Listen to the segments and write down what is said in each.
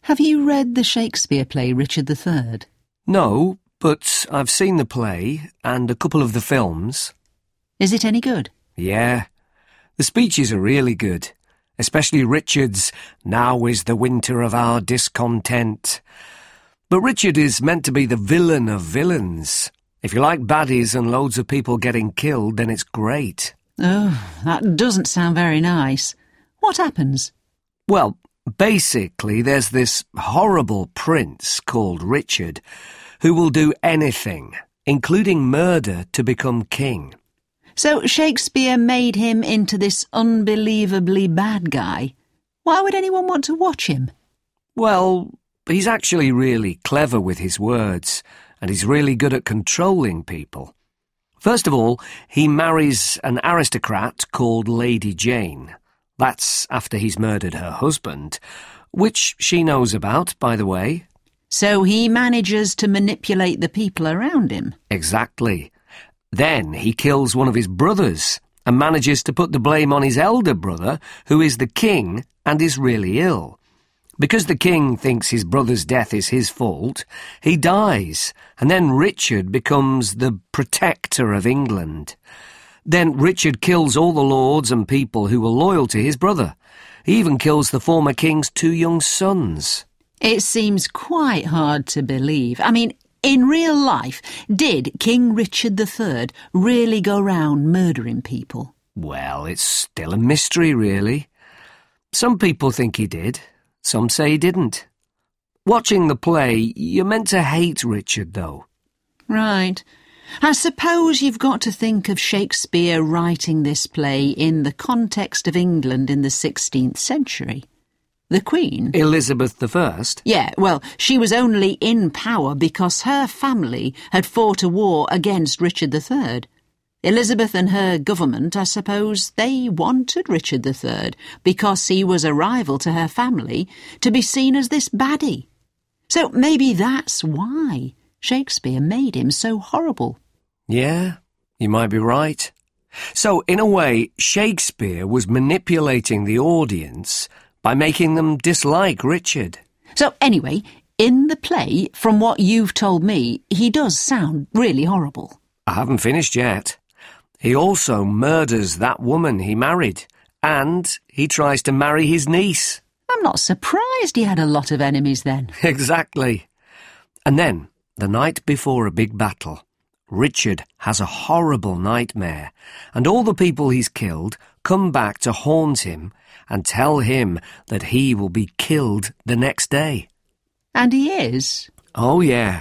Have you read the Shakespeare play Richard III? No, but I've seen the play and a couple of the films. Is it any good? Yeah. The speeches are really good, especially Richard's "Now is the winter of our discontent." But Richard is meant to be the villain of villains. If you like baddies and loads of people getting killed, then it's great. Oh, that doesn't sound very nice. What happens? Well, basically there's this horrible prince called Richard who will do anything, including murder, to become king. So Shakespeare made him into this unbelievably bad guy. Why would anyone want to watch him? Well, he's actually really clever with his words, and he's really good at controlling people. First of all, he marries an aristocrat called Lady Jane. That's after he's murdered her husband, which she knows about, by the way. So he manages to manipulate the people around him? Exactly. Then he kills one of his brothers and manages to put the blame on his elder brother, who is the king and is really ill. Because the king thinks his brother's death is his fault, he dies, and then Richard becomes the protector of England. Then Richard kills all the lords and people who were loyal to his brother. He even kills the former king's 2 young sons. It seems quite hard to believe. I mean, in real life, did King Richard III really go round murdering people? Well, it's still a mystery, really. Some people think he did. Some say he didn't. Watching the play, you're meant to hate Richard, though. Right. I suppose you've got to think of Shakespeare writing this play in the context of England in the 16th century. The Queen? Elizabeth I? Yeah, well, she was only in power because her family had fought a war against Richard III. Elizabeth and her government, I suppose, they wanted Richard III because he was a rival to her family to be seen as this baddie. So maybe that's why Shakespeare made him so horrible. Yeah, you might be right. So, in a way, Shakespeare was manipulating the audience by making them dislike Richard. So anyway, in the play, from what you've told me, he does sound really horrible. I haven't finished yet. He also murders that woman he married, and he tries to marry his niece. I'm not surprised he had a lot of enemies then. Exactly. And then, the night before a big battle, Richard has a horrible nightmare, and all the people he's killed come back to haunt him and tell him that he will be killed the next day. And he is? Oh, yeah.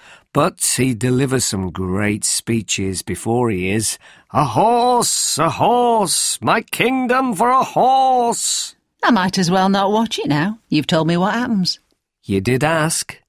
But he delivers some great speeches before he is. A horse, my kingdom for a horse. I might as well not watch it now. You've told me what happens. You did ask.